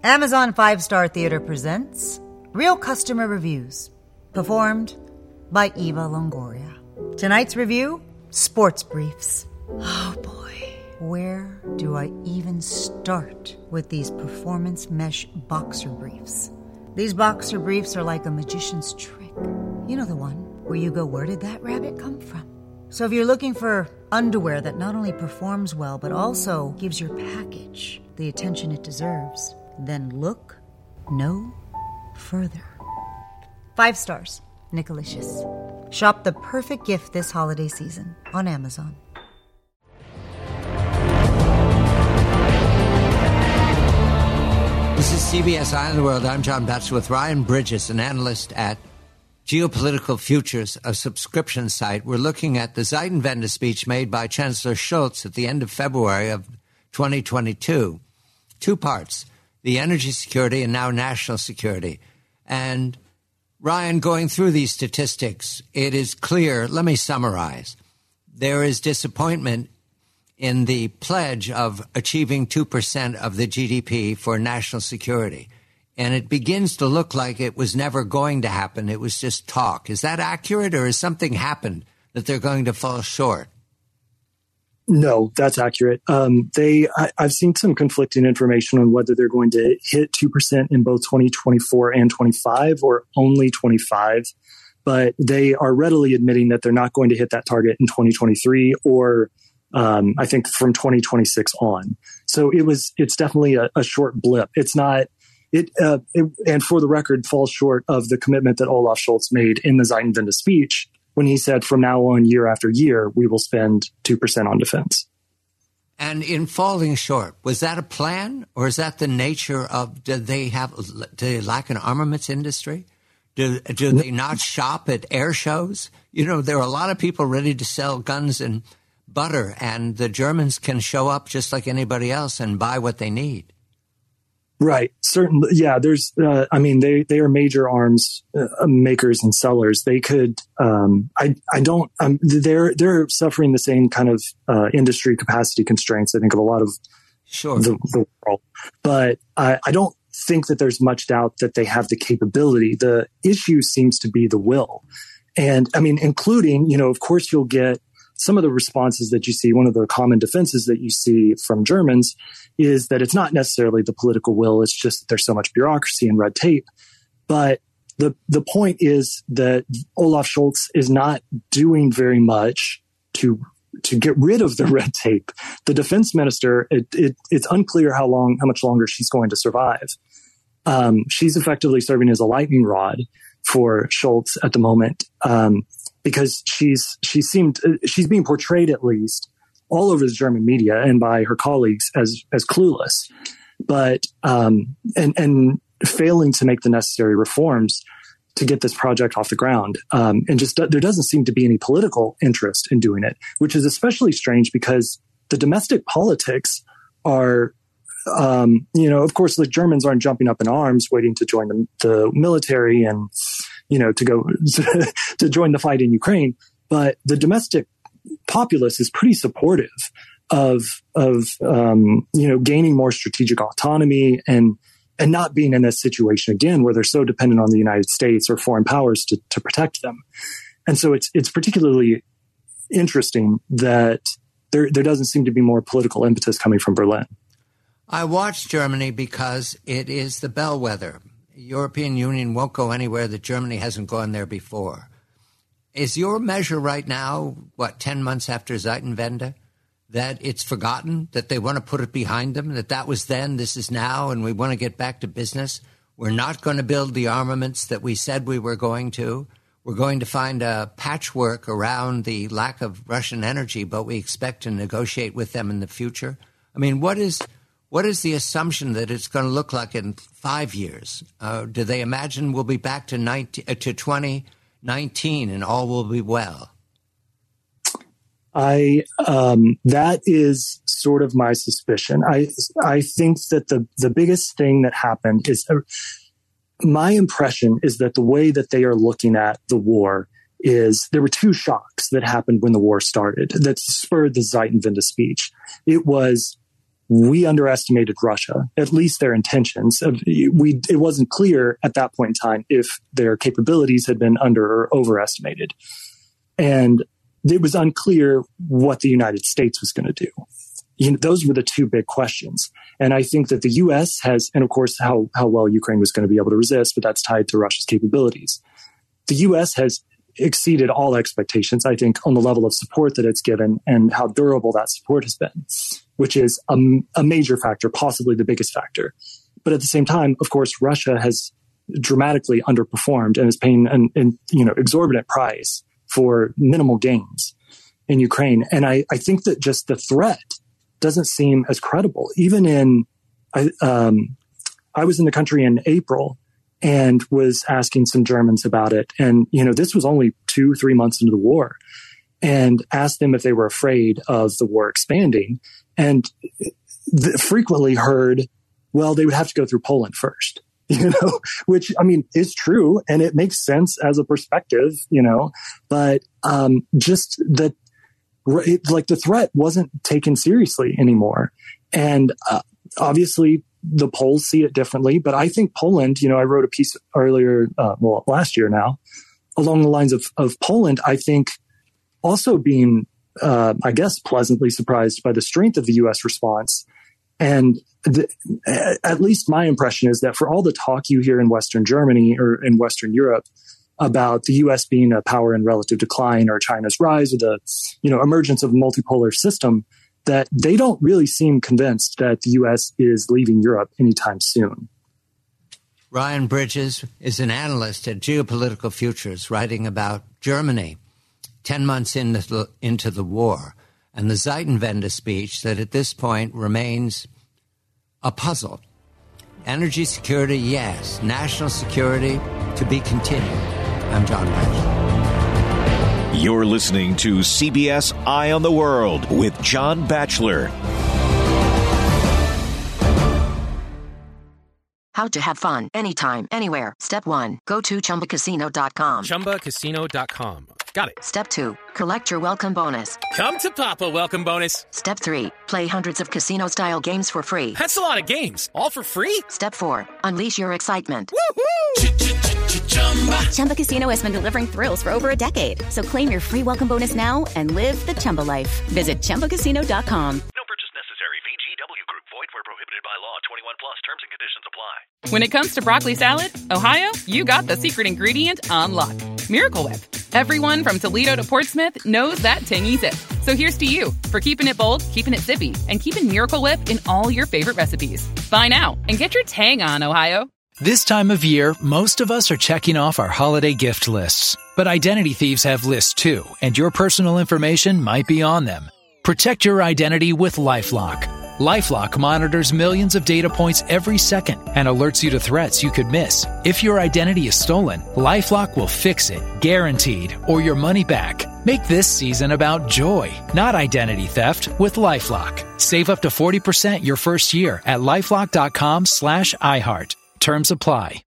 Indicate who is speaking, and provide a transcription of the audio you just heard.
Speaker 1: Amazon 5-Star Theater presents Real Customer Reviews, performed by Eva Longoria. Tonight's review, Sports Briefs. Oh boy, where do I even start with these performance mesh boxer briefs? These boxer briefs are like a magician's trick. You know the one where you go, where did that rabbit come from? So if you're looking for underwear that not only performs well, but also gives your package the attention it deserves, then look no further. 5 stars, Nicolicious. Shop the perfect gift this holiday season on Amazon.
Speaker 2: This is CBS Eye on the World. I'm John Batchelor with Ryan Bridges, an analyst at Geopolitical Futures, a subscription site. We're looking at the Zeitenwende speech made by Chancellor Scholz at the end of February of 2022. 2 parts, the energy security and now national security. And Ryan, going through these statistics, it is clear, let me summarize. There is disappointment in the pledge of achieving 2% of the GDP for national security. And it begins to look like it was never going to happen. It was just talk. Is that accurate, or has something happened that they're going to fall short?
Speaker 3: No, that's accurate. I've seen some conflicting information on whether they're going to hit 2% in both 2024 and 25 or only 25. But they are readily admitting that they're not going to hit that target in 2023 or I think from 2026 on. So it's definitely a short blip. It's not, and for the record, falls short of the commitment that Olaf Scholz made in the Zeitenwende speech when he said, from now on, year after year, we will spend 2% on defense.
Speaker 2: And in falling short, was that a plan, or is that the nature of, do they lack an armaments industry? Do they not shop at air shows? You know, there are a lot of people ready to sell guns and butter, and the Germans can show up just like anybody else and buy what they need.
Speaker 3: Right. Certainly. Yeah. There's, they are major arms makers and sellers. They could, they're suffering the same kind of industry capacity constraints, I think, of a lot of the world. But I don't think that there's much doubt that they have the capability. The issue seems to be the will. And I mean, including, of course, you'll get some of the responses that you see. One of the common defenses that you see from Germans is that it's not necessarily the political will. It's just that there's so much bureaucracy and red tape. But the point is that Olaf Scholz is not doing very much to get rid of the red tape. The defense minister, it's unclear how much longer she's going to survive. She's effectively serving as a lightning rod for Scholz at the moment. Because she's being portrayed, at least all over the German media and by her colleagues, as clueless, but and failing to make the necessary reforms to get this project off the ground. And just there doesn't seem to be any political interest in doing it, which is especially strange because the domestic politics are, of course, the Germans aren't jumping up in arms waiting to join the military and to go to join the fight in Ukraine. But the domestic populace is pretty supportive of gaining more strategic autonomy and not being in this situation again where they're so dependent on the United States or foreign powers to protect them. And so it's particularly interesting that there doesn't seem to be more political impetus coming from Berlin.
Speaker 2: I watch Germany because it is the bellwether. European Union won't go anywhere that Germany hasn't gone there before. Is your measure right now, 10 months after Zeitenwende, that it's forgotten, that they want to put it behind them, that was then, this is now, and we want to get back to business? We're not going to build the armaments that we said we were going to. We're going to find a patchwork around the lack of Russian energy, but we expect to negotiate with them in the future. I mean, what is the assumption that it's going to look like in 5 years? Do they imagine we'll be back to 2019 and all will be well?
Speaker 3: That is sort of my suspicion. I think that the biggest thing that happened is, my impression is that the way that they are looking at the war is there were 2 shocks that happened when the war started that spurred the Zeitenwende speech. It was we underestimated Russia, at least their intentions. It wasn't clear at that point in time if their capabilities had been under or overestimated. And it was unclear what the United States was going to do. Those were the two big questions. And I think that the U.S. has, and of course, how well Ukraine was going to be able to resist, but that's tied to Russia's capabilities. The U.S. has exceeded all expectations, I think, on the level of support that it's given and how durable that support has been, which is a major factor, possibly the biggest factor. But at the same time, of course, Russia has dramatically underperformed and is paying an exorbitant price for minimal gains in Ukraine. And I think that just the threat doesn't seem as credible. Even I was in the country in April and was asking some Germans about it. And, this was only 2-3 months into the war, and asked them if they were afraid of the war expanding, and frequently heard, well, they would have to go through Poland first. Which is true, and it makes sense as a perspective, but just that, the threat wasn't taken seriously anymore. And obviously the Poles see it differently, but I think Poland, I wrote a piece earlier, last year now, along the lines of Poland, I think also being, pleasantly surprised by the strength of the U.S. response. And at least my impression is that for all the talk you hear in Western Germany or in Western Europe about the U.S. being a power in relative decline or China's rise or the emergence of a multipolar system, that they don't really seem convinced that the U.S. is leaving Europe anytime soon.
Speaker 2: Ryan Bridges is an analyst at Geopolitical Futures, writing about Germany 10 months into the war, and the Zeitenwende speech that at this point remains a puzzle. Energy security, yes. National security, to be continued. I'm John Batchelor.
Speaker 4: You're listening to CBS Eye on the World with John Batchelor.
Speaker 5: How to have fun anytime, anywhere. Step 1. Go to ChumbaCasino.com.
Speaker 6: ChumbaCasino.com. Got it.
Speaker 5: Step 2. Collect your welcome bonus.
Speaker 6: Come to Papa welcome bonus.
Speaker 5: Step 3. Play hundreds of casino-style games for free.
Speaker 6: That's a lot of games. All for free?
Speaker 5: Step 4. Unleash your excitement.
Speaker 6: Woohoo!
Speaker 7: Chumba Casino has been delivering thrills for over a decade. So claim your free welcome bonus now and live the Chumba life. Visit ChumbaCasino.com.
Speaker 8: No purchase necessary. VGW Group. Void where prohibited by law. 21 plus. Terms and conditions apply.
Speaker 9: When it comes to broccoli salad, Ohio, you got the secret ingredient on lock. Miracle Whip. Everyone from Toledo to Portsmouth knows that tangy zip. So here's to you for keeping it bold, keeping it zippy, and keeping Miracle Whip in all your favorite recipes. Buy now and get your tang on, Ohio.
Speaker 10: This time of year, most of us are checking off our holiday gift lists. But identity thieves have lists too, and your personal information might be on them. Protect your identity with LifeLock. LifeLock monitors millions of data points every second and alerts you to threats you could miss. If your identity is stolen, LifeLock will fix it, guaranteed, or your money back. Make this season about joy, not identity theft, with LifeLock. Save up to 40% your first year at LifeLock.com/iHeart. Terms apply.